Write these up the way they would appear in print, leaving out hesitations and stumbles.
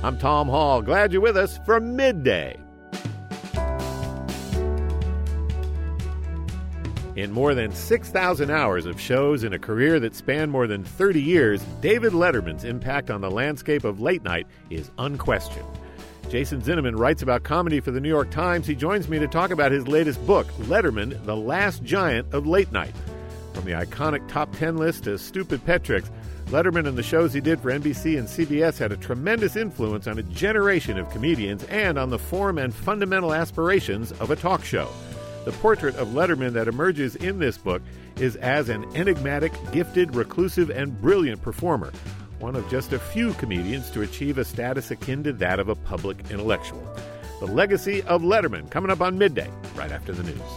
I'm Tom Hall. Glad you're with us for Midday. In more than 6,000 hours of shows in a career that spanned more than 30 years, David Letterman's impact on the landscape of late night is unquestioned. Jason Zinnemann writes about comedy for the New York Times. He joins me to talk about his latest book, Letterman, The Last Giant of Late Night. From the iconic Top 10 list to Stupid Pet Tricks, Letterman and the shows he did for NBC and CBS had a tremendous influence on a generation of comedians and on the form and fundamental aspirations of a talk show. The portrait of Letterman that emerges in this book is as an enigmatic, gifted, reclusive, and brilliant performer, one of just a few comedians to achieve a status akin to that of a public intellectual. The Legacy of Letterman, coming up on Midday, right after the news.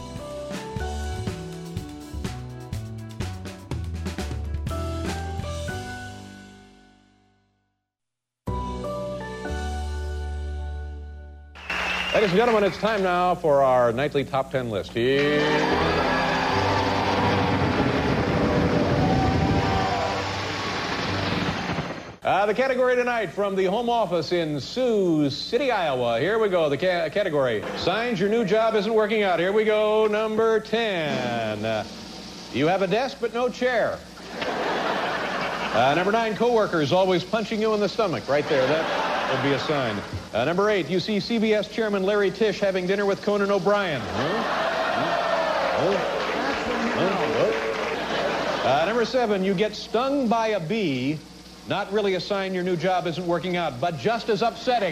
Ladies and gentlemen, it's time now for our nightly top 10 list. Here. The category tonight from the home office in Sioux City, Iowa. Here we go, the category. Signs your new job isn't working out. Here we go, number 10. You have a desk but no chair. Number 9, coworkers always punching you in the stomach. Right there, that would be a sign. Number 8, you see CBS Chairman Larry Tisch having dinner with Conan O'Brien. Number 7, you get stung by a bee. Not really a sign your new job isn't working out, but just as upsetting.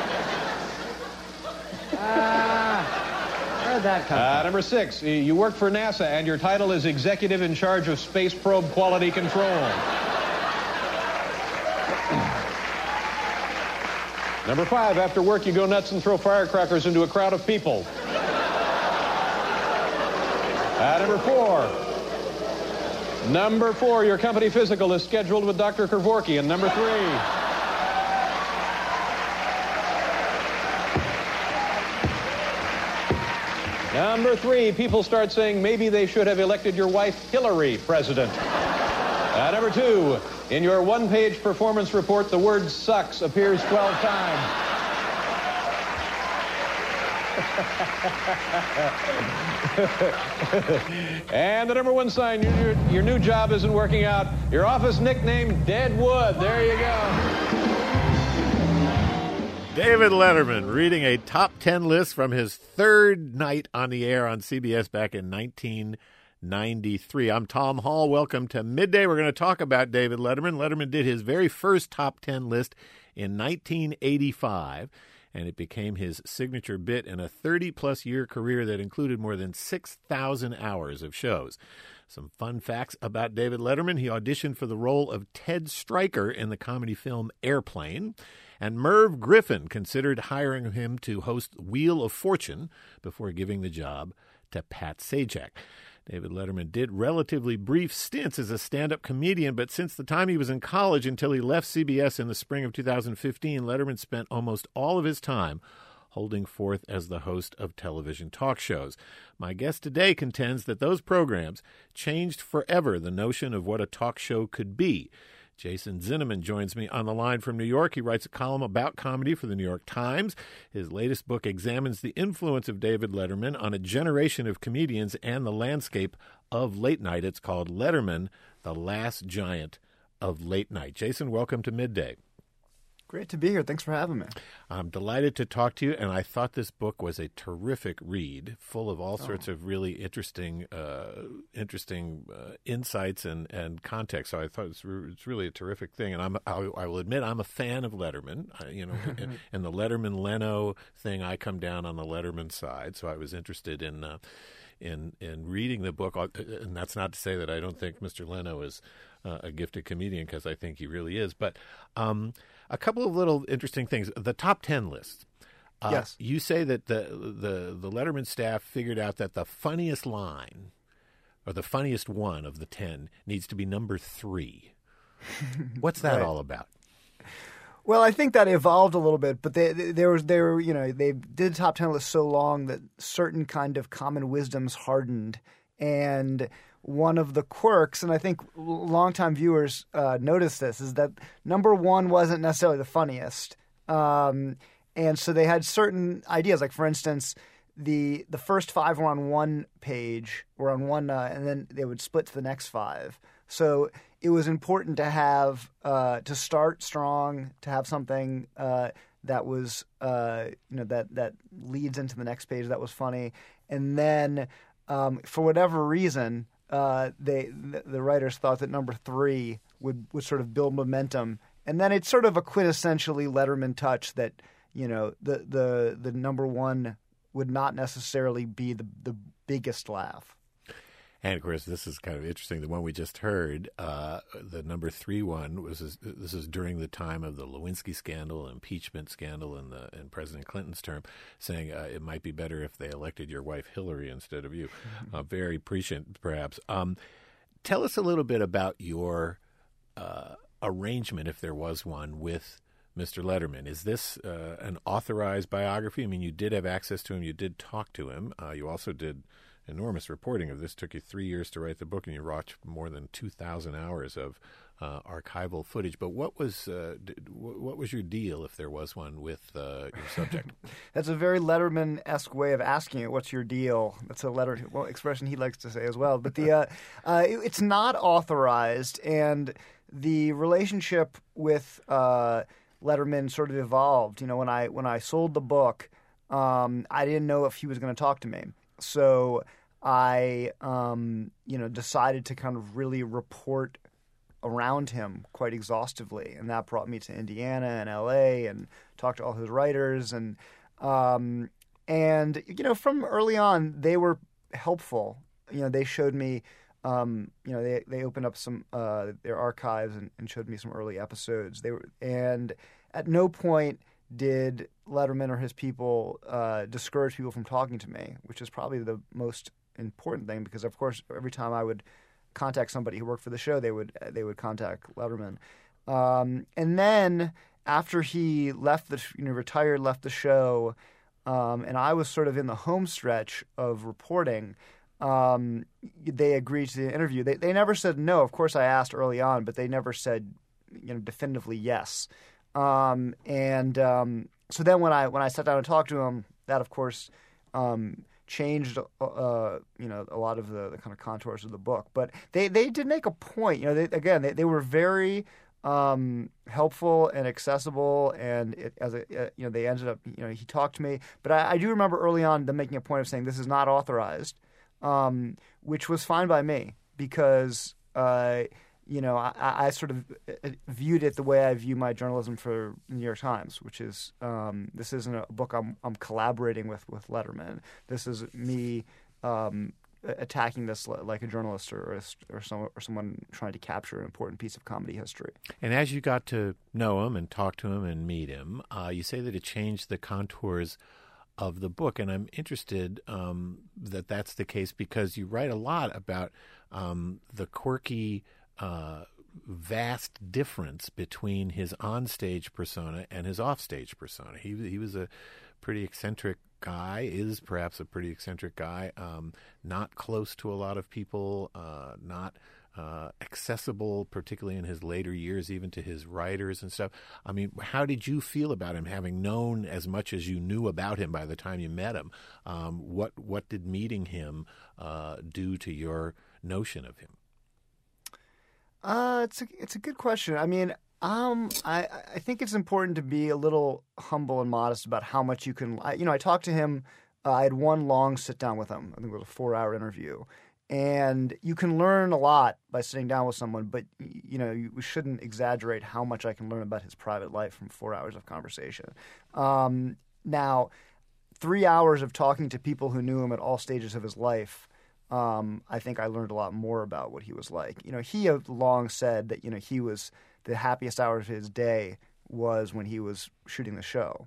Where'd that come from? Number 6, you work for NASA and your title is Executive in Charge of Space Probe Quality Control. Number 5, after work you go nuts and throw firecrackers into a crowd of people. Number 4, your company physical is scheduled with Dr. Kevorkian. Number 3. Number 3, people start saying maybe they should have elected your wife Hillary president. Number 2, in your one-page performance report, the word sucks appears 12 times. And the number 1 sign your new job isn't working out, your office nickname, Deadwood. There you go. David Letterman reading a top 10 list from his third night on the air on CBS back in 1993. I'm Tom Hall. Welcome to Midday. We're going to talk about David Letterman. Letterman did his very first top 10 list in 1985, and it became his signature bit in a 30-plus year career that included more than 6,000 hours of shows. Some fun facts about David Letterman. He auditioned for the role of Ted Stryker in the comedy film Airplane, and Merv Griffin considered hiring him to host Wheel of Fortune before giving the job to Pat Sajak. David Letterman did relatively brief stints as a stand-up comedian, but since the time he was in college until he left CBS in the spring of 2015, Letterman spent almost all of his time holding forth as the host of television talk shows. My guest today contends that those programs changed forever the notion of what a talk show could be. Jason Zinnemann joins me on the line from New York. He writes a column about comedy for the New York Times. His latest book examines the influence of David Letterman on a generation of comedians and the landscape of late night. It's called Letterman, The Last Giant of Late Night. Jason, welcome to Midday. Great to be here. Thanks for having me. I'm delighted to talk to you, and I thought this book was a terrific read, full of all sorts of really interesting insights and context. So I thought it's really a terrific thing, and I will admit I'm a fan of Letterman. And the Letterman-Leno thing, I come down on the Letterman side, so I was interested in reading the book, and that's not to say that I don't think Mr. Leno is a gifted comedian, because I think he really is. But a couple of little interesting things. The top 10 list. Yes. You say that the Letterman staff figured out that the funniest line, or the funniest one of the 10, needs to be number 3. What's that all about? Well, I think that evolved a little bit, but they did the top 10 list so long that certain kind of common wisdoms hardened. And one of the quirks, and I think longtime viewers noticed this, is that number 1 wasn't necessarily the funniest. And so they had certain ideas, like for instance, the first 5 were on one page, or on one, and then they would split to the next 5. So it was important to have to start strong, to have something that was that leads into the next page that was funny, and then for whatever reason, the writers thought that number 3 would sort of build momentum, and then it's sort of a quintessentially Letterman touch that the number 1 would not necessarily be the biggest laugh. And of course, this is kind of interesting. The one we just heard, the number 3 one this is during the time of the Lewinsky scandal, impeachment scandal in President Clinton's term, saying it might be better if they elected your wife Hillary instead of you. Very prescient, perhaps. Tell us a little bit about your arrangement, if there was one, with Mr. Letterman. Is this an authorized biography? I mean, you did have access to him. You did talk to him. You also did enormous reporting of this. Took you 3 years to write the book, and you watched more than 2,000 hours of archival footage. But what was your deal, if there was one, with your subject? That's a very Letterman-esque way of asking it. What's your deal? That's a expression he likes to say as well. But it's not authorized, and the relationship with Letterman sort of evolved. When I sold the book, I didn't know if he was going to talk to me. So I, decided to kind of really report around him quite exhaustively, and that brought me to Indiana and L.A. and talked to all his writers, and from early on they were helpful. They showed me, they opened up some their archives and showed me some early episodes. And at no point did Letterman or his people discourage people from talking to me, which is probably the most important thing, because of course every time I would contact somebody who worked for the show, they would contact Letterman. And then after he left retired, left the show, and I was sort of in the home stretch of reporting, they agreed to the interview. They never said no. Of course, I asked early on, but they never said definitively yes. So then when I sat down and talked to him, that of course changed a lot of the kind of contours of the book. But they did make a point. They were very helpful and accessible, and they ended up he talked to me. But I do remember early on them making a point of saying this is not authorized, which was fine by me, because I sort of viewed it the way I view my journalism for the New York Times, which is this isn't a book I'm collaborating with Letterman. This is me attacking this like a journalist or someone trying to capture an important piece of comedy history. And as you got to know him and talk to him and meet him, you say that it changed the contours of the book, and I'm interested that that's the case, because you write a lot about the quirky, vast difference between his onstage persona and his offstage persona. He was a pretty eccentric guy, is perhaps a pretty eccentric guy, not close to a lot of people, not accessible, particularly in his later years, even to his writers and stuff. I mean, how did you feel about him, having known as much as you knew about him by the time you met him? What did meeting him do to your notion of him? It's a good question. I mean, I think it's important to be a little humble and modest about how much you can. I talked to him. I had one long sit down with him. I think it was a 4-hour interview, and you can learn a lot by sitting down with someone. But we shouldn't exaggerate how much I can learn about his private life from 4 hours of conversation. Now, 3 hours of talking to people who knew him at all stages of his life. I think I learned a lot more about what he was like. He had long said that, he was the happiest hours of his day was when he was shooting the show.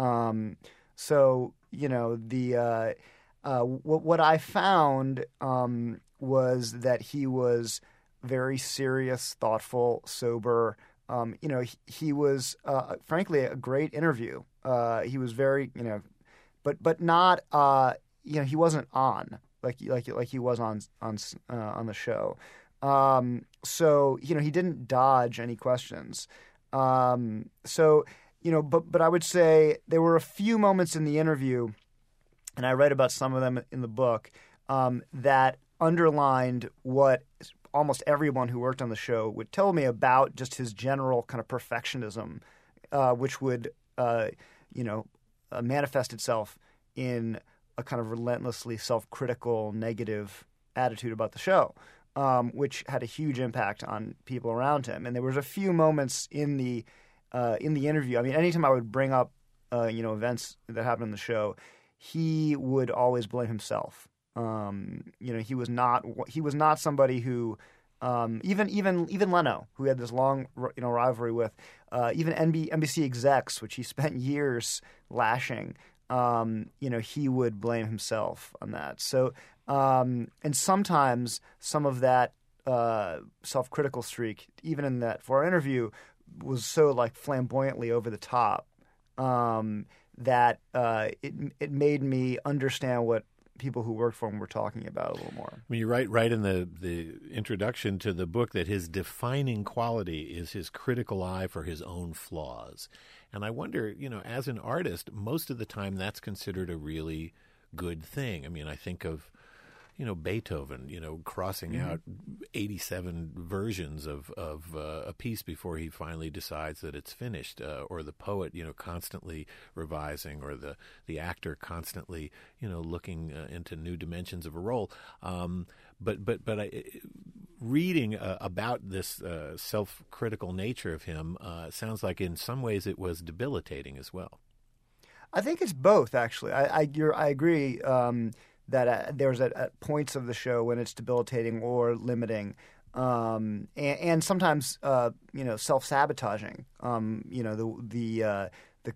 What I found was that he was very serious, thoughtful, sober. He was frankly a great interview. He was very, but not, he wasn't on. Like he was on the show, so he didn't dodge any questions. So But I would say there were a few moments in the interview, and I write about some of them in the book, that underlined what almost everyone who worked on the show would tell me about just his general kind of perfectionism, which would, manifest itself in a kind of relentlessly self-critical, negative attitude about the show, which had a huge impact on people around him. And there was a few moments in the interview. I mean, anytime I would bring up, events that happened in the show, he would always blame himself. He was not somebody who, even Leno, who he had this long, rivalry with, even NBC execs, which he spent years lashing, he would blame himself on that. So, and sometimes some of that self-critical streak, even in that for our interview, was so like flamboyantly over the top that it made me understand what people who worked for him were talking about a little more. I mean, you write right in the introduction to the book that his defining quality is his critical eye for his own flaws. And I wonder, as an artist, most of the time that's considered a really good thing. I mean, I think of, Beethoven, crossing out 87 versions of a piece before he finally decides that it's finished, or the poet, constantly revising, or the actor constantly, looking into new dimensions of a role. But reading about this self-critical nature of him sounds like in some ways it was debilitating as well. I think it's both, actually. I agree. That there's at points of the show when it's debilitating or limiting, and sometimes self-sabotaging. The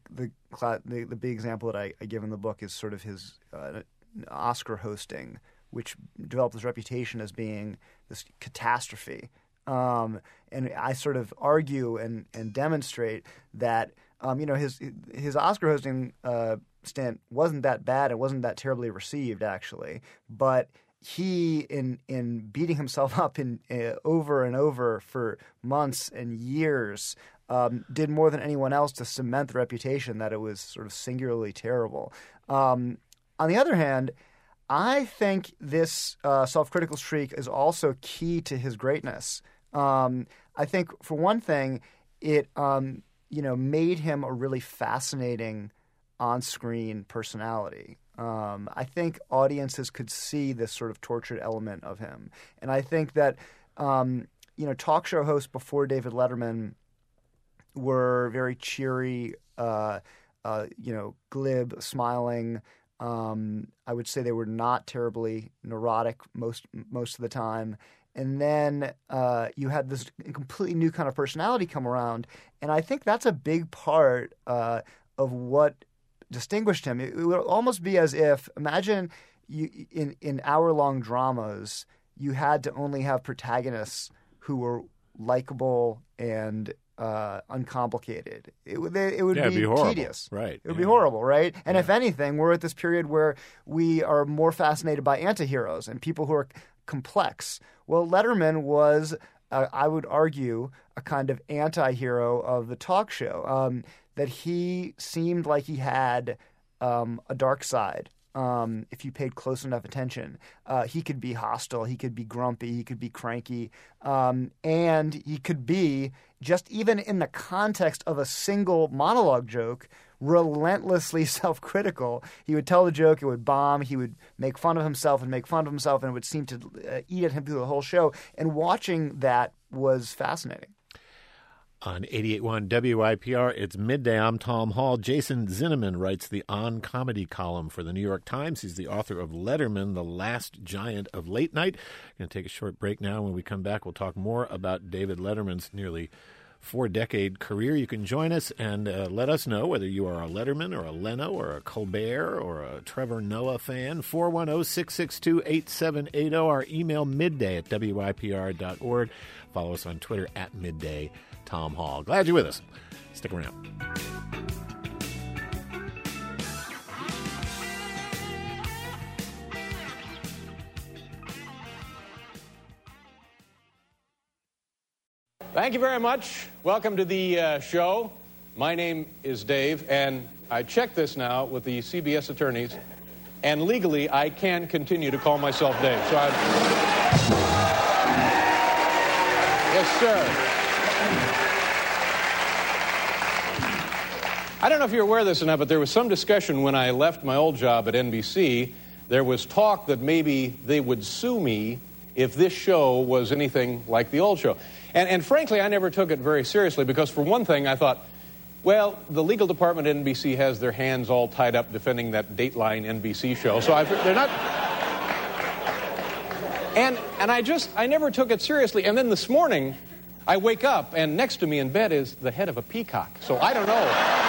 big example that I give in the book is sort of his Oscar hosting, which developed this reputation as being this catastrophe. And I sort of argue and demonstrate that his Oscar hosting stint wasn't that bad. It wasn't that terribly received, actually. But he, in beating himself up over and over for months and years, did more than anyone else to cement the reputation that it was sort of singularly terrible. On the other hand, I think this self-critical streak is also key to his greatness. I think, for one thing, it made him a really fascinating on-screen personality. I think audiences could see this sort of tortured element of him. And I think that, talk show hosts before David Letterman were very cheery, glib, smiling. I would say they were not terribly neurotic most of the time. And then you had this completely new kind of personality come around. And I think that's a big part of what distinguished him. It would almost be as if, imagine you in hour-long dramas, you had to only have protagonists who were likable and uncomplicated. It would be tedious. Right. It would be horrible, right? And if anything, we're at this period where we are more fascinated by antiheroes and people who are complex. Well, Letterman was, I would argue, a kind of anti-hero of the talk show. That he seemed like he had a dark side. If you paid close enough attention, he could be hostile, he could be grumpy, he could be cranky, and he could be, just even in the context of a single monologue joke, relentlessly self-critical. He would tell the joke, it would bomb, he would make fun of himself, and it would seem to eat at him through the whole show. And watching that was fascinating. On 88.1 WIPR, it's midday. I'm Tom Hall. Jason Zinnemann writes the On Comedy column for the New York Times. He's the author of Letterman, the Last Giant of Late Night. We're going to take a short break now. When we come back, we'll talk more about David Letterman's nearly 4-decade career. You can join us and let us know whether you are a Letterman or a Leno or a Colbert or a Trevor Noah fan. 410-662-8780. Our email midday@wypr.org. Follow us on Twitter @midday. Tom Hall. Glad you're with us. Stick around. Thank you very much. Welcome to the show. My name is Dave, and I checked this now with the CBS attorneys, and legally I can continue to call myself Dave. So yes, sir. I don't know if you're aware of this or not, but there was some discussion when I left my old job at NBC. There was talk that maybe they would sue me if this show was anything like the old show. And frankly, I never took it very seriously because, for one thing, I thought, well, the legal department at NBC has their hands all tied up defending that Dateline NBC show, so they're not... And I never took it seriously. And then this morning, I wake up, and next to me in bed is the head of a peacock. So I don't know.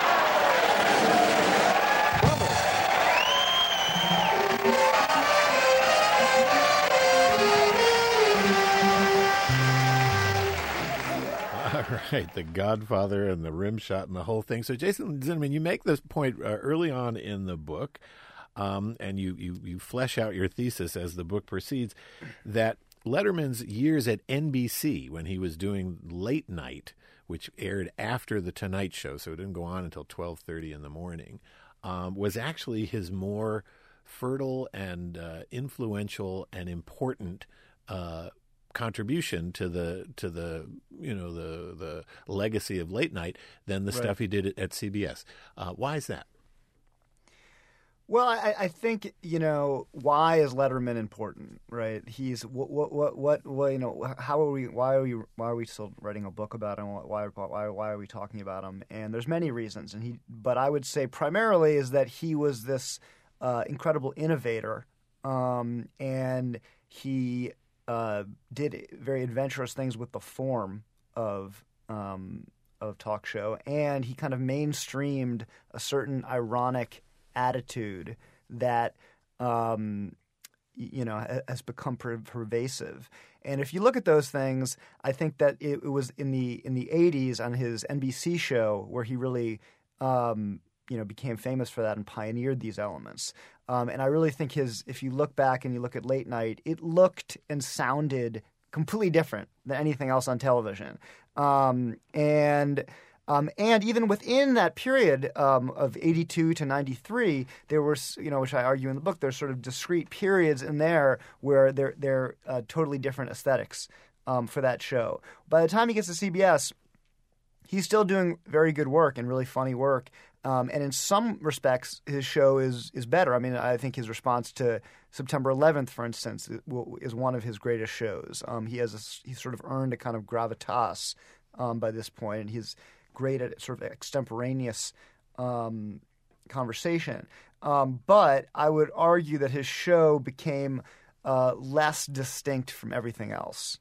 Right, The Godfather and the rim shot and the whole thing. So, Jason Zinoman, you make this point early on in the book, and you flesh out your thesis as the book proceeds, that Letterman's years at NBC, when he was doing late night, which aired after The Tonight Show, so it didn't go on until 12:30 in the morning, was actually his more fertile and influential and important contribution to the legacy of late night than the stuff he did at CBS. Why is that? Well, I think, why is Letterman important, right? He's what why are we still writing a book about him? Why are we talking about him? And there's many reasons. But I would say primarily is that he was this incredible innovator, and he did very adventurous things with the form of talk show, and he kind of mainstreamed a certain ironic attitude that has become pervasive. And if you look at those things, I think that it was in the 80s on his NBC show where he really became famous for that and pioneered these elements. And I really think if you look back and you look at late night, it looked and sounded completely different than anything else on television. And even within that period of 82 to 93, there were, which I argue in the book, there's sort of discrete periods in there where they're totally different aesthetics for that show. By the time he gets to CBS, he's still doing very good work and really funny work. And in some respects, his show is better. I mean, I think his response to September 11th, for instance, is one of his greatest shows. He's sort of earned a kind of gravitas by this point, and he's great at sort of extemporaneous conversation. But I would argue that his show became less distinct from everything else.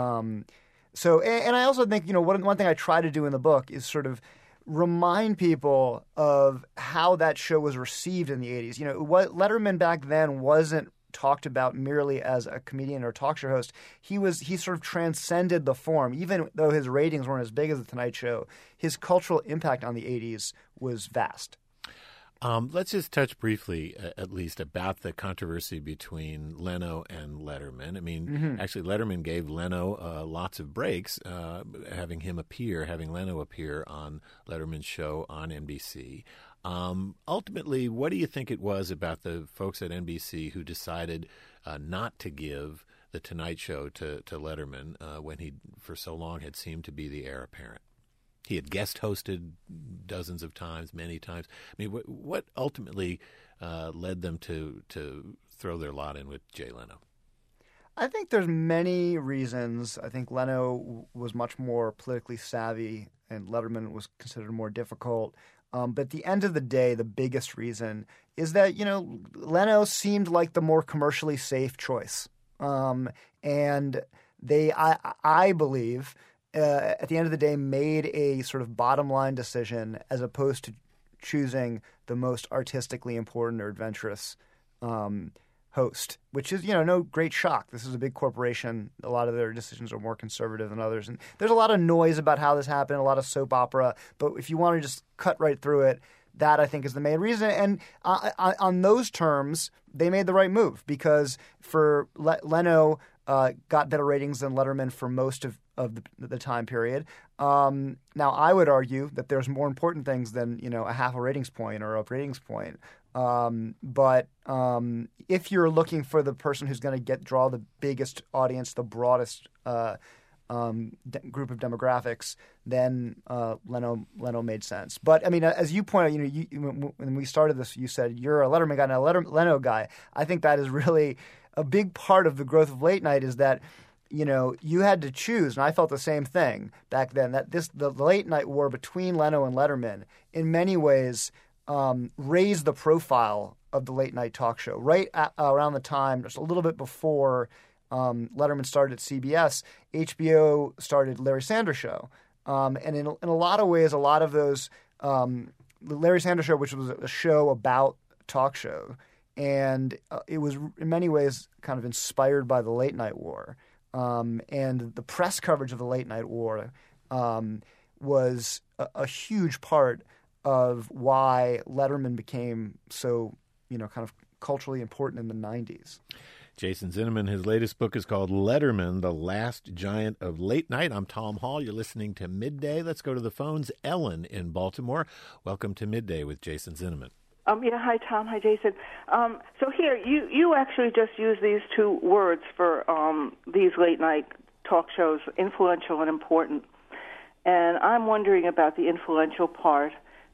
So, and I also think, one thing I try to do in the book is sort of remind people of how that show was received in the 80s. What Letterman back then wasn't talked about merely as a comedian or talk show host. He sort of transcended the form. Even though his ratings weren't as big as The Tonight Show, his cultural impact on the 80s was vast. Let's just touch briefly, at least, about the controversy between Leno and Letterman. I mean, actually, Letterman gave Leno lots of breaks, having Leno appear on Letterman's show on NBC. Ultimately, what do you think it was about the folks at NBC who decided not to give The Tonight Show to Letterman when he, for so long, had seemed to be the heir apparent? He had guest hosted dozens of times, many times. I mean, what ultimately led them to throw their lot in with Jay Leno? I think there's many reasons. I think Leno was much more politically savvy, and Letterman was considered more difficult. But at the end of the day, the biggest reason is that Leno seemed like the more commercially safe choice, and I believe. At the end of the day, made a sort of bottom line decision as opposed to choosing the most artistically important or adventurous host, which is, no great shock. This is a big corporation. A lot of their decisions are more conservative than others. And there's a lot of noise about how this happened, a lot of soap opera. But if you want to just cut right through it, that, I think, is the main reason. And on those terms, they made the right move because for Leno got better ratings than Letterman for most of the time period. Now, I would argue that there's more important things than a half a ratings point or a ratings point. But if you're looking for the person who's going to draw the biggest audience, the broadest group of demographics, then Leno made sense. But I mean, as you pointed out, when we started this, you said you're a Letterman guy, not a Leno guy. I think that is really a big part of the growth of late night, is that you had to choose, and I felt the same thing back then, that the late night war between Leno and Letterman in many ways raised the profile of the late night talk show. Right around the time, just a little bit before Letterman started at CBS, HBO started Larry Sanders Show. And in a lot of ways, a lot of those, the Larry Sanders Show, which was a show about talk show, and it was in many ways kind of inspired by the late night war. And the press coverage of the late night war was a huge part of why Letterman became so, kind of culturally important in the 90s. Jason Zinoman, his latest book is called Letterman, The Last Giant of Late Night. I'm Tom Hall. You're listening to Midday. Let's go to the phones. Ellen in Baltimore. Welcome to Midday with Jason Zinoman. Hi, Tom. Hi, Jason. So here, you actually just use these two words for these late-night talk shows, influential and important. And I'm wondering about the influential part.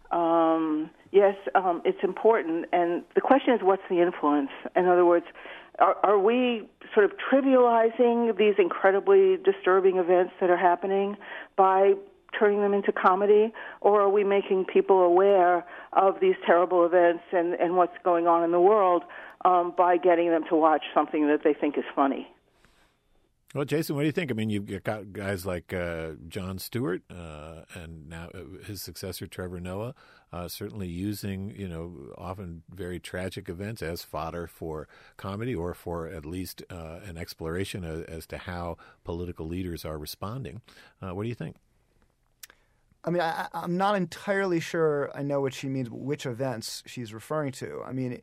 Yes, it's important. And the question is, what's the influence? In other words, are we sort of trivializing these incredibly disturbing events that are happening by turning them into comedy, or are we making people aware of these terrible events and what's going on in the world by getting them to watch something that they think is funny? Well, Jason, what do you think? I mean, you've got guys like Jon Stewart and now his successor, Trevor Noah, certainly using, often very tragic events as fodder for comedy or for at least an exploration as to how political leaders are responding. What do you think? I mean, I'm not entirely sure I know what she means, which events she's referring to. I mean,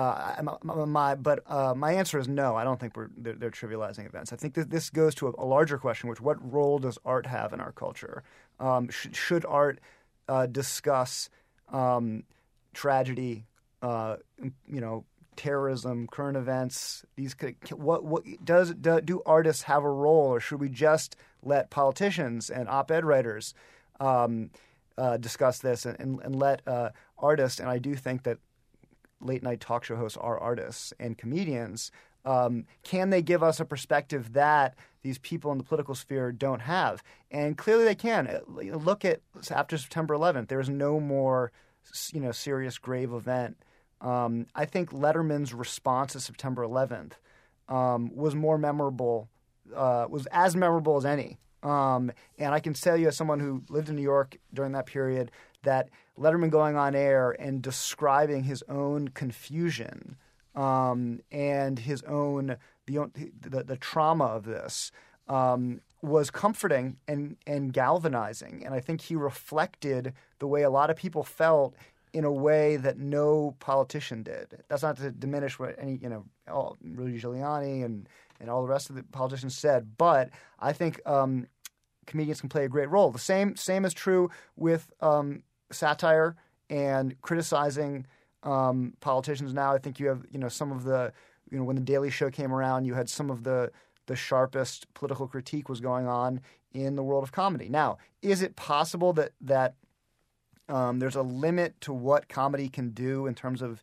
my answer is no. I don't think they're trivializing events. I think that this goes to a larger question, which: what role does art have in our culture? Should art discuss tragedy, terrorism, current events? Do artists have a role, or should we just let politicians and op-ed writers discuss this and let artists? And I do think that late-night talk show hosts are artists and comedians. Can they give us a perspective that these people in the political sphere don't have? And clearly they can. Look at after September 11th. There was no more, serious grave event. I think Letterman's response to September 11th was more memorable, was as memorable as any. And I can tell you, as someone who lived in New York during that period, that Letterman going on air and describing his own confusion and his own the trauma of this was comforting and galvanizing. And I think he reflected the way a lot of people felt in a way that no politician did. That's not to diminish what any Rudy Giuliani and all the rest of the politicians said, but I think comedians can play a great role. The same is true with satire and criticizing politicians. Now I think you have some of the when the Daily Show came around, you had some of the sharpest political critique was going on in the world of comedy. Now, is it possible that there's a limit to what comedy can do in terms of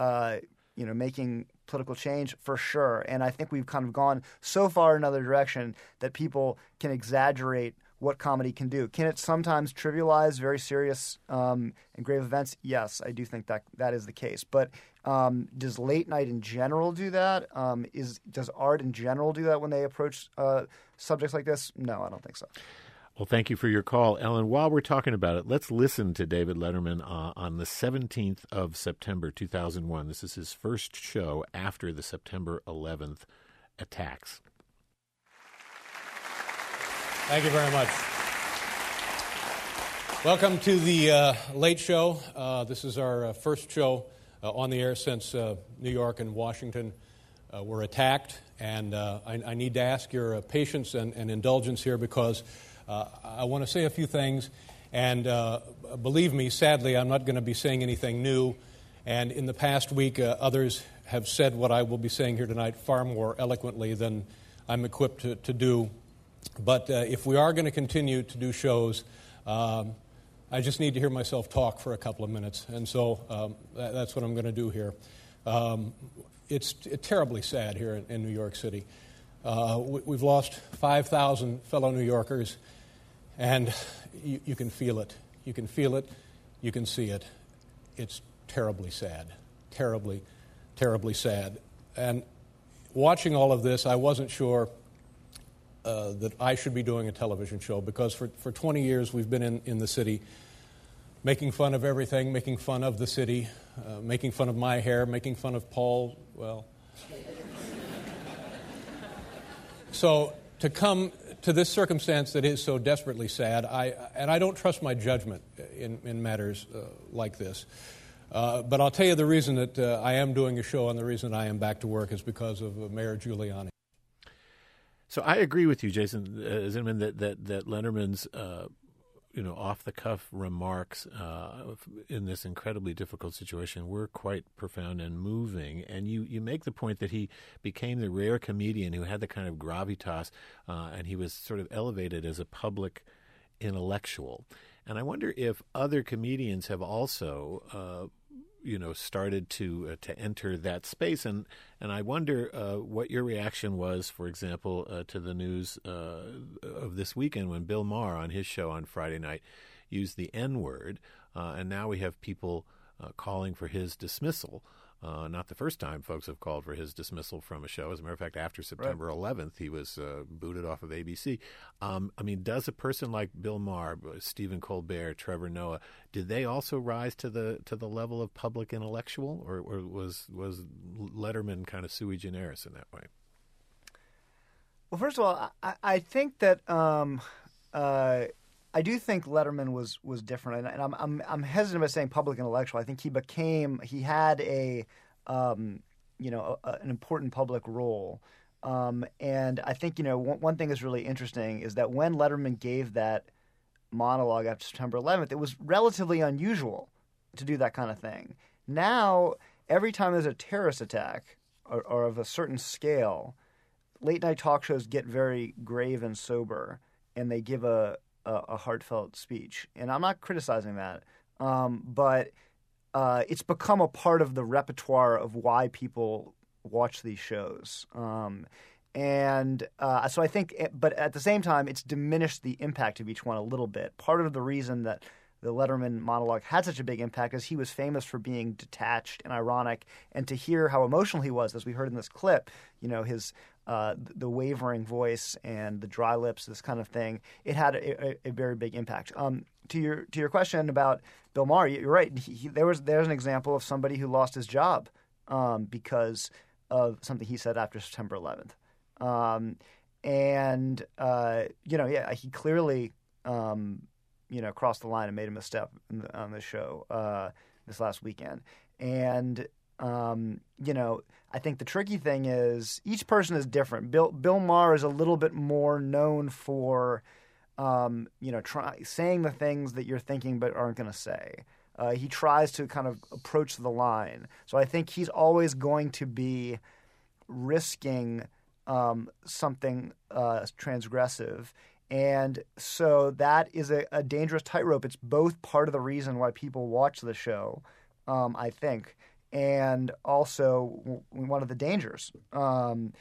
making political change? For sure. And I think we've kind of gone so far in another direction that people can exaggerate what comedy can do. Can it sometimes trivialize very serious and grave events? Yes, I do think that is the case. But does late night in general do that? Does art in general do that when they approach subjects like this? No, I don't think so. Well, thank you for your call, Ellen. While we're talking about it, let's listen to David Letterman on the 17th of September, 2001. This is his first show after the September 11th attacks. Thank you very much. Welcome to the Late Show. This is our first show on the air since New York and Washington were attacked. And I need to ask your patience and indulgence here because I want to say a few things, and believe me, sadly, I'm not going to be saying anything new. And in the past week, others have said what I will be saying here tonight far more eloquently than I'm equipped to do. But if we are going to continue to do shows, I just need to hear myself talk for a couple of minutes. And so that's what I'm going to do here. It's terribly sad here in New York City. We've lost 5,000 fellow New Yorkers, and you can feel it. You can feel it. You can see it. It's terribly sad. Terribly, terribly sad. And watching all of this, I wasn't sure that I should be doing a television show, because for 20 years we've been in the city making fun of everything, making fun of the city, making fun of my hair, making fun of Paul, well. So to come to this circumstance that is so desperately sad, I don't trust my judgment in matters like this. But I'll tell you the reason that I am doing a show and the reason I am back to work is because of Mayor Giuliani. So I agree with you, Jason Zinoman, that Letterman's off-the-cuff remarks in this incredibly difficult situation were quite profound and moving. And you make the point that he became the rare comedian who had the kind of gravitas, and he was sort of elevated as a public intellectual. And I wonder if other comedians have also started to enter that space, and I wonder what your reaction was, for example, to the news of this weekend when Bill Maher on his show on Friday night used the N-word, and now we have people calling for his dismissal. Not the first time folks have called for his dismissal from a show. As a matter of fact, after September 11th, he was booted off of ABC. Does a person like Bill Maher, Stephen Colbert, Trevor Noah, did they also rise to the level of public intellectual, or was Letterman kind of sui generis in that way? Well, first of all, I think that I do think Letterman was different, and I'm hesitant about saying public intellectual. I think he had an important public role, and I think one thing that's really interesting is that when Letterman gave that monologue after September 11th, it was relatively unusual to do that kind of thing. Now, every time there's a terrorist attack or of a certain scale, late night talk shows get very grave and sober, and they give a heartfelt speech. And I'm not criticizing that, but it's become a part of the repertoire of why people watch these shows. So I think, but at the same time, it's diminished the impact of each one a little bit. Part of the reason that the Letterman monologue had such a big impact is he was famous for being detached and ironic, and to hear how emotional he was, as we heard in this clip, his the wavering voice and the dry lips, this kind of thing, it had a very big impact. To your question about Bill Maher, you're right. There's an example of somebody who lost his job because of something he said after September 11th, he clearly crossed the line and made a misstep on this show this last weekend, and. I think the tricky thing is each person is different. Bill Maher is a little bit more known for, saying the things that you're thinking but aren't going to say. He tries to kind of approach the line. So I think he's always going to be risking something transgressive. And so that is a dangerous tightrope. It's both part of the reason why people watch the show, I think, and also one of the dangers. And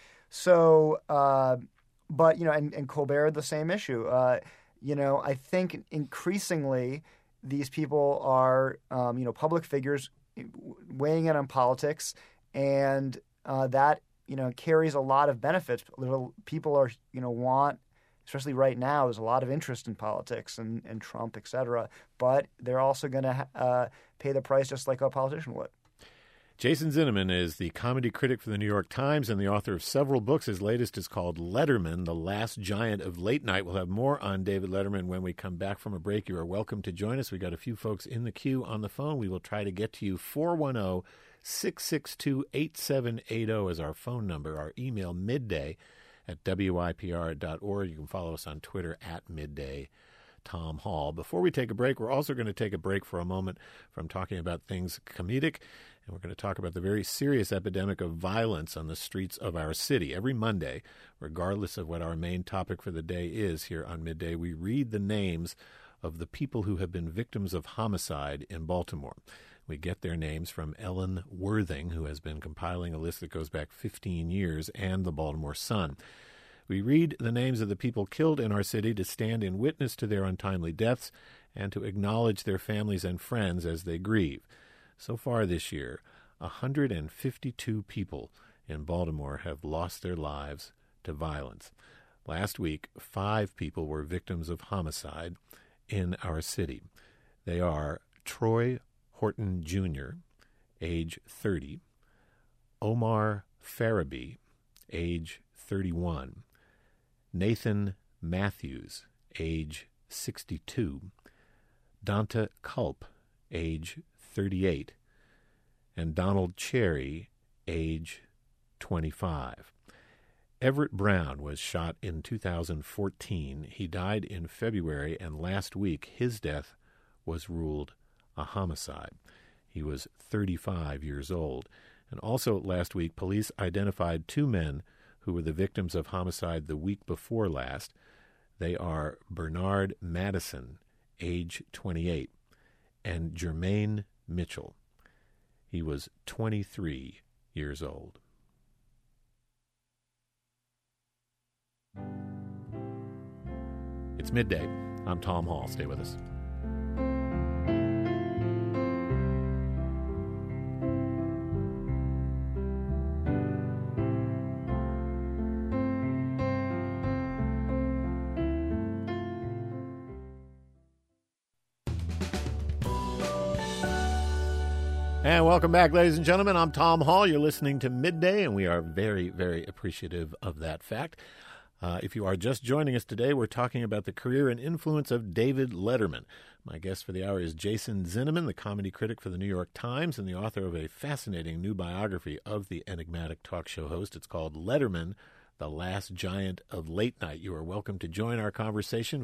Colbert, the same issue. I think increasingly these people are, public figures weighing in on politics, and that, carries a lot of benefits. People are, want, especially right now, there's a lot of interest in politics and Trump, et cetera, but they're also going to pay the price just like a politician would. Jason Zinoman is the comedy critic for the New York Times and the author of several books. His latest is called Letterman, The Last Giant of Late Night. We'll have more on David Letterman when we come back from a break. You are welcome to join us. We got a few folks in the queue on the phone. We will try to get to you. 410-662-8780 is our phone number. Our email, midday at WYPR.org. You can follow us on Twitter at Midday Tom Hall. Before we take a break, we're also going to take a break for a moment from talking about things comedic, and we're going to talk about the very serious epidemic of violence on the streets of our city. Every Monday, regardless of what our main topic for the day is here on Midday, we read the names of the people who have been victims of homicide in Baltimore. We get their names from Ellen Worthing, who has been compiling a list that goes back 15 years, and the Baltimore Sun. We read the names of the people killed in our city to stand in witness to their untimely deaths and to acknowledge their families and friends as they grieve. So far this year, 152 people in Baltimore have lost their lives to violence. Last week, 5 people were victims of homicide in our city. They are Troy Horton Jr., age 30, Omar Farabee, age 31, Nathan Matthews, age 62, Donta Culp, age 38, and Donald Cherry, age 25. Everett Brown was shot in 2014. He died in February, and last week his death was ruled a homicide. He was 35 years old. And also last week, police identified 2 men who were the victims of homicide the week before last. They are Bernard Madison, age 28, and Jermaine Mitchell. He was 23 years old. It's midday. I'm Tom Hall. Stay with us. And welcome back, ladies and gentlemen. I'm Tom Hall. You're listening to Midday, and we are very, very appreciative of that fact. If you are just joining us today, we're talking about the career and influence of David Letterman. My guest for the hour is Jason Zinoman, the comedy critic for the New York Times and the author of a fascinating new biography of the enigmatic talk show host. It's called Letterman, the Last Giant of Late Night. You are welcome to join our conversation,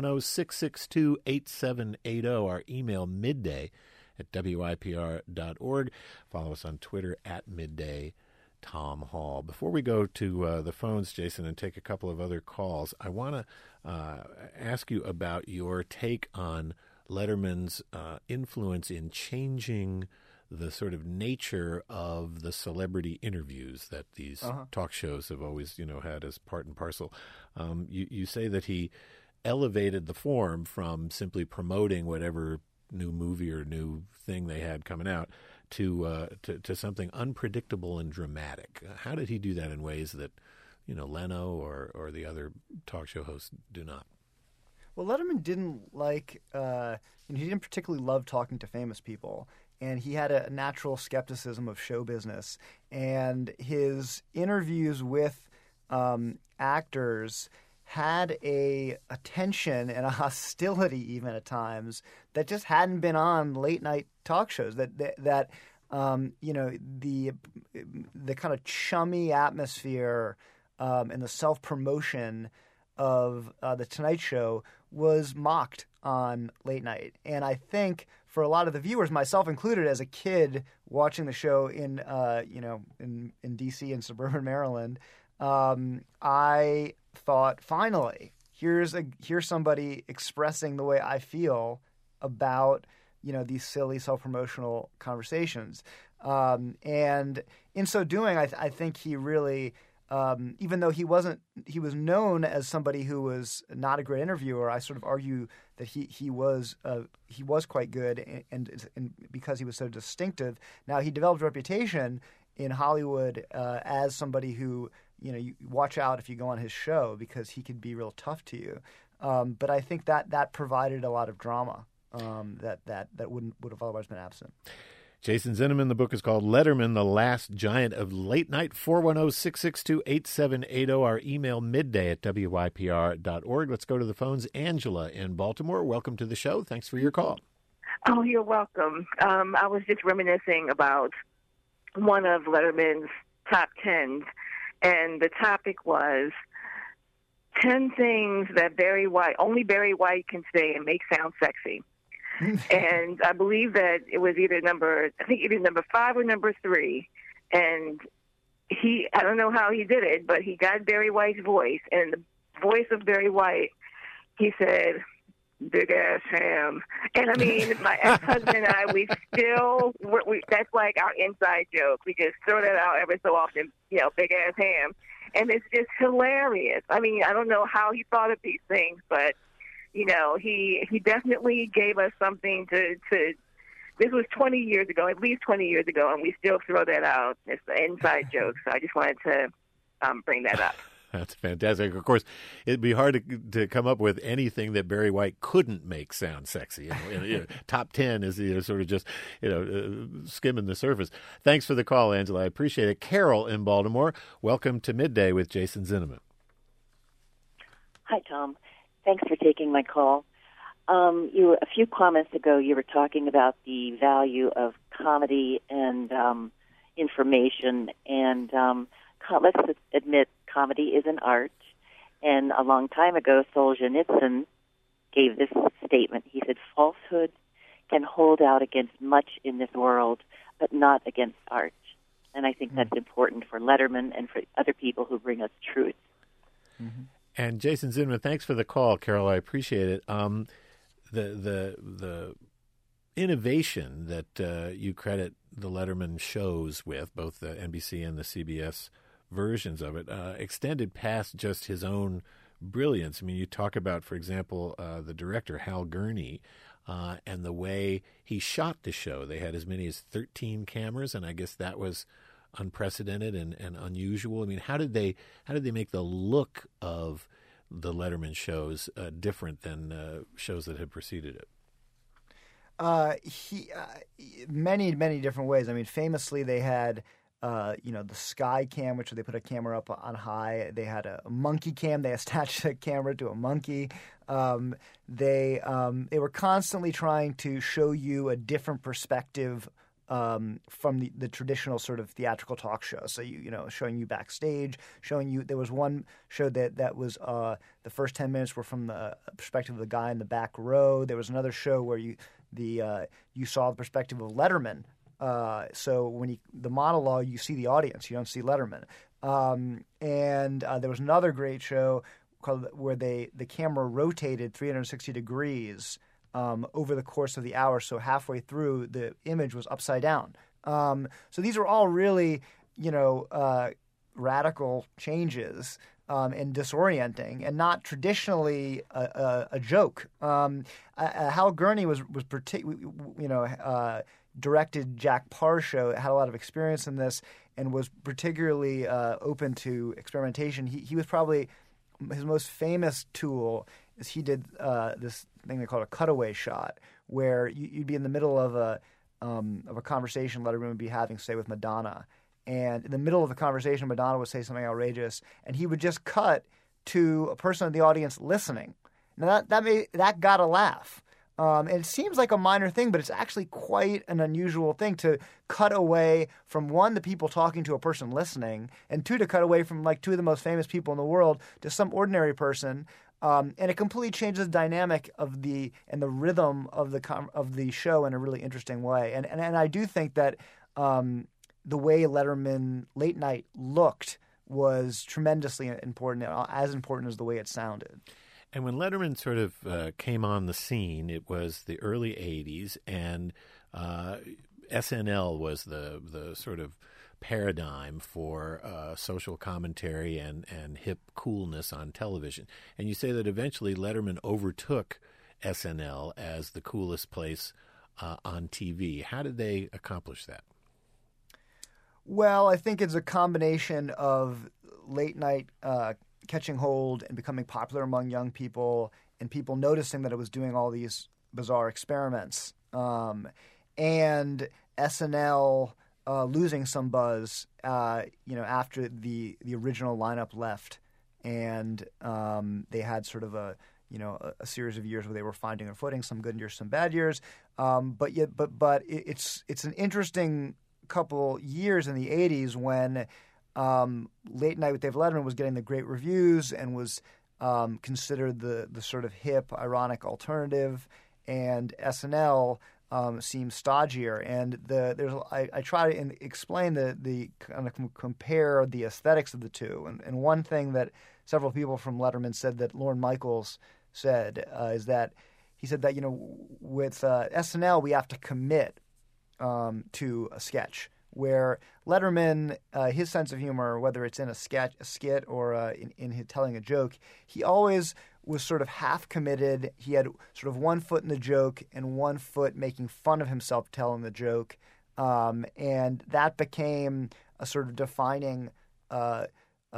410-662-8780, our email midday at WIPR.org. Follow us on Twitter at Midday Tom Hall. Before we go to the phones, Jason, and take a couple of other calls, I want to ask you about your take on Letterman's influence in changing the sort of nature of the celebrity interviews that these talk shows have always, had as part and parcel. You say that he elevated the form from simply promoting whatever new movie or new thing they had coming out to something unpredictable and dramatic. How did he do that in ways that, Leno or the other talk show hosts do not? Well, Letterman didn't he didn't particularly love talking to famous people, and he had a natural skepticism of show business. And his interviews with actors had a tension and a hostility, even at times, that just hadn't been on late night talk shows. The kind of chummy atmosphere and the self promotion of the Tonight Show was mocked on late night. And I think for a lot of the viewers, myself included, as a kid watching the show in D.C. and suburban Maryland, I thought, finally, here's somebody expressing the way I feel about these silly self-promotional conversations. And in so doing, I think he really, even though he was known as somebody who was not a great interviewer, I sort of argue that he was quite good, and because he was so distinctive. Now, he developed a reputation in Hollywood as somebody who, you watch out if you go on his show, because he could be real tough to you. But I think that provided a lot of drama that would have otherwise been absent. Jason Zinoman, the book is called Letterman, the Last Giant of Late Night, 410-662-8780, our email midday at WYPR.org. Let's go to the phones. Angela in Baltimore, welcome to the show. Thanks for your call. Oh, you're welcome. I was just reminiscing about one of Letterman's top 10s, and the topic was 10 things that only Barry White can say and make sound sexy. And I believe that it was either number 5 or number 3. And I don't know how he did it, but he got Barry White's voice. And the voice of Barry White, he said, "Big ass ham." And I mean, my ex-husband and I, that's like our inside joke. We just throw that out every so often, big ass ham. And it's just hilarious. I mean, I don't know how he thought of these things, but, he definitely gave us something to this was 20 years ago, at least 20 years ago, and we still throw that out. It's an inside joke, so I just wanted to bring that up. That's fantastic. Of course, it'd be hard to come up with anything that Barry White couldn't make sound sexy. Top 10 is sort of just skimming the surface. Thanks for the call, Angela. I appreciate it. Carol in Baltimore, welcome to Midday with Jason Zinnemann. Hi, Tom. Thanks for taking my call. A few comments ago, you were talking about the value of comedy and information, and let's admit comedy is an art. And a long time ago, Solzhenitsyn gave this statement. He said, "Falsehood can hold out against much in this world, but not against art." And I think that's important for Letterman and for other people who bring us truth. Mm-hmm. And Jason Zinnemann, thanks for the call, Carol. I appreciate it. The innovation that you credit the Letterman shows with, both the NBC and the CBS versions of it, extended past just his own brilliance. I mean, you talk about, for example, the director, Hal Gurney, and the way he shot the show. They had as many as 13 cameras, and I guess that was unprecedented and unusual. I mean, how did they make the look of the Letterman shows different than shows that had preceded it? Many different ways. I mean, famously, they had the Sky Cam, which they put a camera up on high. They had a monkey cam. They attached a camera to a monkey. They were constantly trying to show you a different perspective from the traditional sort of theatrical talk show. So showing you backstage, showing you. There was one show that was the first 10 minutes were from the perspective of the guy in the back row. There was another show where you saw the perspective of Letterman. So when the monologue, you see the audience, you don't see Letterman. And there was another great show where the camera rotated 360 degrees over the course of the hour. So halfway through, the image was upside down. So these were all really, radical changes and disorienting, and not traditionally a joke. Hal Gurney was directed Jack Parr's show, had a lot of experience in this, and was particularly open to experimentation. He was probably his most famous tool is he did this thing they called a cutaway shot, where you'd be in the middle of a conversation Letterman would be having, say, with Madonna, and in the middle of the conversation, Madonna would say something outrageous, and he would just cut to a person in the audience listening. Now that got a laugh. And it seems like a minor thing, but it's actually quite an unusual thing to cut away from, one, the people talking to a person listening, and two, to cut away from like two of the most famous people in the world to some ordinary person. And it completely changes the dynamic of the rhythm of the show in a really interesting way. And I do think that the way Letterman Late Night looked was tremendously important, as important as the way it sounded. And when Letterman sort of came on the scene, it was the early 80s, and SNL was the sort of paradigm for social commentary and hip coolness on television. And you say that eventually Letterman overtook SNL as the coolest place on TV. How did they accomplish that? Well, I think it's a combination of late night catching hold and becoming popular among young people, and people noticing that it was doing all these bizarre experiments, and SNL losing some buzz, after the original lineup left, and they had sort of a series of years where they were finding their footing, some good years, some bad years, but it's an interesting couple years in the 80s when Late Night with David Letterman was getting the great reviews and was considered the sort of hip, ironic alternative, and SNL seems stodgier. And I try to explain the kind of compare the aesthetics of the two. And one thing that several people from Letterman said that Lorne Michaels said is that he said that with SNL we have to commit to a sketch. Where Letterman, his sense of humor, whether it's in a skit, or in his telling a joke, he always was sort of half committed. He had sort of one foot in the joke and one foot making fun of himself telling the joke, and that became a sort of defining not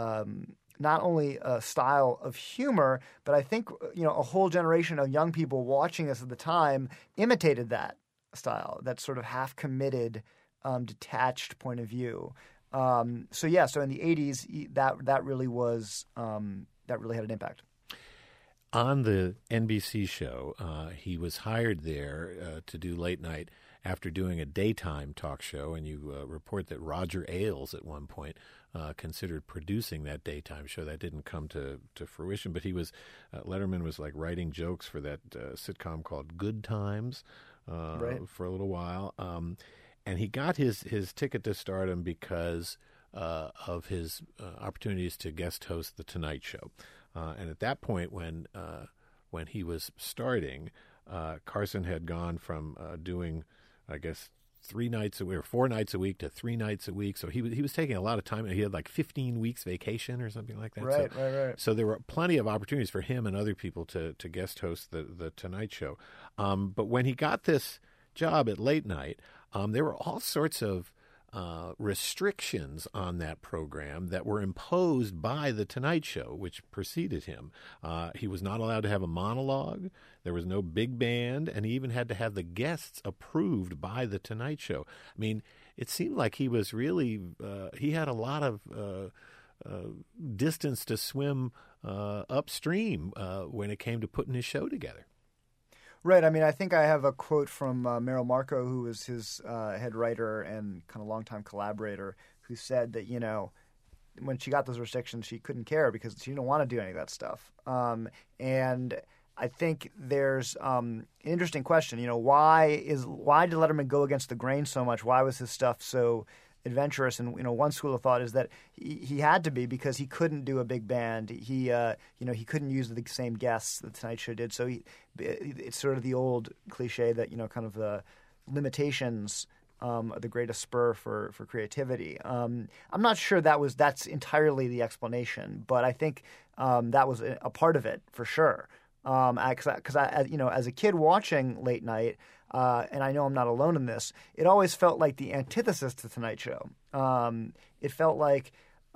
only a style of humor, but I think a whole generation of young people watching this at the time imitated that style, that sort of half committed. Detached point of view. So in the 80s, that really was that really had an impact. On the NBC show, he was hired there to do late night after doing a daytime talk show, and you report that Roger Ailes at one point considered producing that daytime show. That didn't come to fruition, but he was Letterman was like writing jokes for that sitcom called Good Times for a little while. And he got his ticket to stardom because of his opportunities to guest host The Tonight Show. And at that point, when he was starting, Carson had gone from doing, I guess, 3 nights a week or 4 nights a week to 3 nights a week. So he was taking a lot of time. He had like 15 weeks vacation or something like that. Right. So there were plenty of opportunities for him and other people to guest host the Tonight Show. But when he got this job at late night, there were all sorts of restrictions on that program that were imposed by The Tonight Show, which preceded him. He was not allowed to have a monologue. There was no big band, and he even had to have the guests approved by The Tonight Show. I mean, it seemed like he was really he had a lot of distance to swim upstream when it came to putting his show together. Right. I mean, I think I have a quote from Meryl Marco, who was his head writer and kind of longtime collaborator, who said that, when she got those restrictions, she couldn't care because she didn't want to do any of that stuff. And I think there's an interesting question. Why did Letterman go against the grain so much? Why was his stuff so adventurous? And one school of thought is that he had to be because he couldn't do a big band. He couldn't use the same guests that The Tonight Show did. So it's sort of the old cliche that kind of the limitations are the greatest spur for creativity. I'm not sure that's entirely the explanation, but I think that was a part of it for sure. Because as a kid watching late night. And I know I'm not alone in this, it always felt like the antithesis to The Tonight Show. It felt like,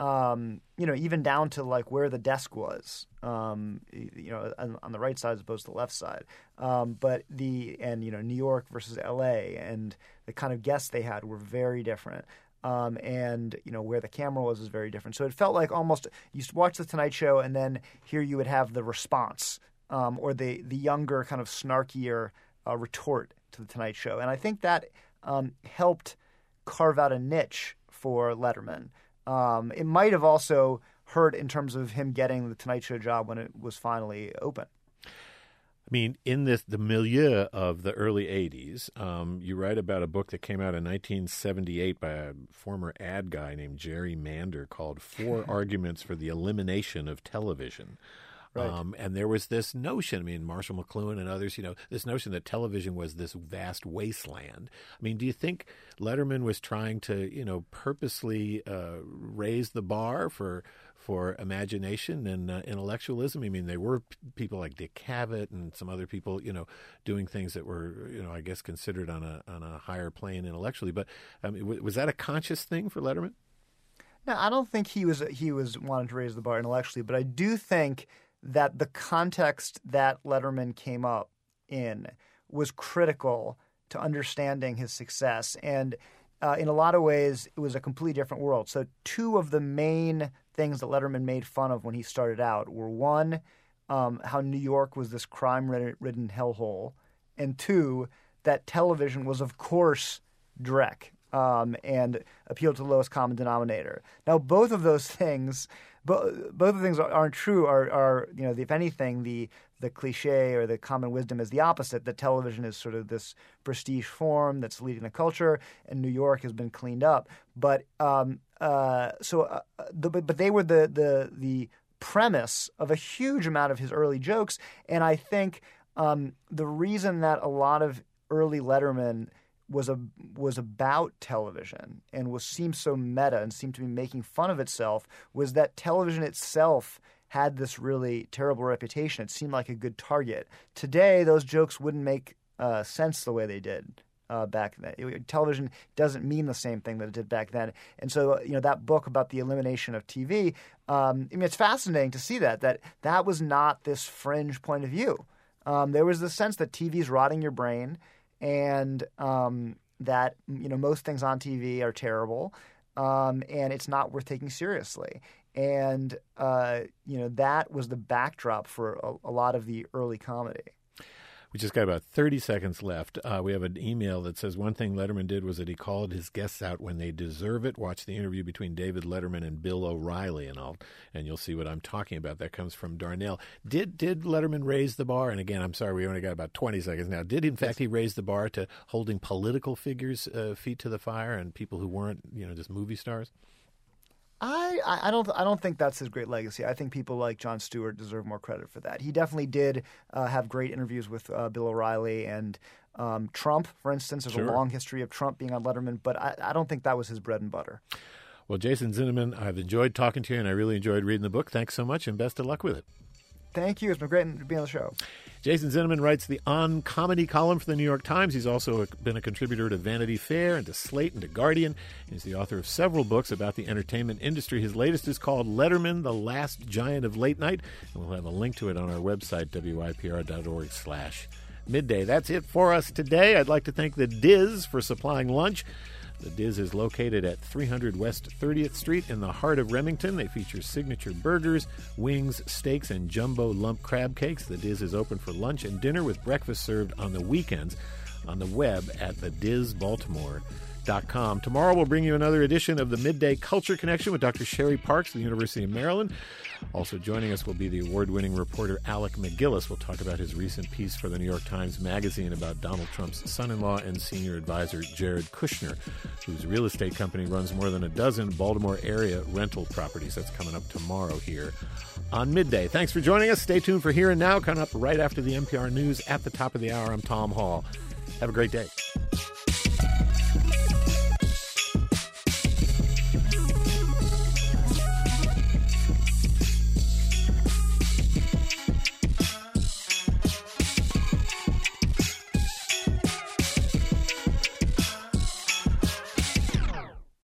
even down to like where the desk was, on the right side as opposed to the left side. But New York versus LA and the kind of guests they had were very different. And where the camera was very different. So it felt like almost you watch The Tonight Show and then here you would have the response, or the younger kind of snarkier retort to The Tonight Show. And I think that helped carve out a niche for Letterman. It might have also hurt in terms of him getting The Tonight Show job when it was finally open. I mean, in the milieu of the early 80s, you write about a book that came out in 1978 by a former ad guy named Jerry Mander called 4 Arguments for the Elimination of Television. Right. And there was this notion, Marshall McLuhan and others, this notion that television was this vast wasteland. Do you think Letterman was trying to, purposely raise the bar for imagination and intellectualism? There were people like Dick Cavett and some other people, doing things that were, I guess considered on a higher plane intellectually. But was that a conscious thing for Letterman? No, I don't think he was wanting to raise the bar intellectually, but I do think that the context that Letterman came up in was critical to understanding his success. And in a lot of ways, it was a completely different world. So 2 of the main things that Letterman made fun of when he started out were, 1, how New York was this crime-ridden hellhole, and 2, that television was, of course, dreck. and appeal to the lowest common denominator. Now, both of those things, both of the things aren't true. Are if anything, the cliche or the common wisdom is the opposite. That television is sort of this prestige form that's leading the culture, and New York has been cleaned up. But but they were the premise of a huge amount of his early jokes, and I think the reason that a lot of early Letterman was about television and seemed so meta and seemed to be making fun of itself was that television itself had this really terrible reputation. It seemed like a good target. Today, those jokes wouldn't make sense the way they did back then. Television doesn't mean the same thing that it did back then. And so, that book about the elimination of TV, it's fascinating to see that was not this fringe point of view. There was the sense that TV is rotting your brain, and that most things on TV are terrible, and it's not worth taking seriously. And that was the backdrop for a lot of the early comedy. We just got about 30 seconds left. We have an email that says one thing Letterman did was that he called his guests out when they deserve it. Watch the interview between David Letterman and Bill O'Reilly, and you'll see what I'm talking about. That comes from Darnell. Did Letterman raise the bar? And again, I'm sorry, we only got about 20 seconds now. Did, in fact, he raise the bar to holding political figures' feet to the fire and people who weren't, just movie stars? I don't think that's his great legacy. I think people like Jon Stewart deserve more credit for that. He definitely did have great interviews with Bill O'Reilly and Trump, for instance. There's a long history of Trump being on Letterman, but I don't think that was his bread and butter. Well, Jason Zinoman, I've enjoyed talking to you, and I really enjoyed reading the book. Thanks so much, and best of luck with it. Thank you. It's been great to be on the show. Jason Zinoman writes the On Comedy column for the New York Times. He's also been a contributor to Vanity Fair and to Slate and to Guardian. He's the author of several books about the entertainment industry. His latest is called Letterman, the Last Giant of Late Night. And we'll have a link to it on our website, wypr.org/midday. That's it for us today. I'd like to thank the Diz for supplying lunch. The Diz is located at 300 West 30th Street in the heart of Remington. They feature signature burgers, wings, steaks, and jumbo lump crab cakes. The Diz is open for lunch and dinner with breakfast served on the weekends on the web at thedizbaltimore.com. Tomorrow we'll bring you another edition of the Midday Culture Connection with Dr. Sherry Parks of the University of Maryland. Also joining us will be the award-winning reporter Alec McGillis. We'll talk about his recent piece for the New York Times Magazine about Donald Trump's son-in-law and senior advisor Jared Kushner, whose real estate company runs more than a dozen Baltimore area rental properties. That's coming up tomorrow here on Midday. Thanks for joining us. Stay tuned for Here and Now, coming up right after the NPR News at the top of the hour. I'm Tom Hall. Have a great day.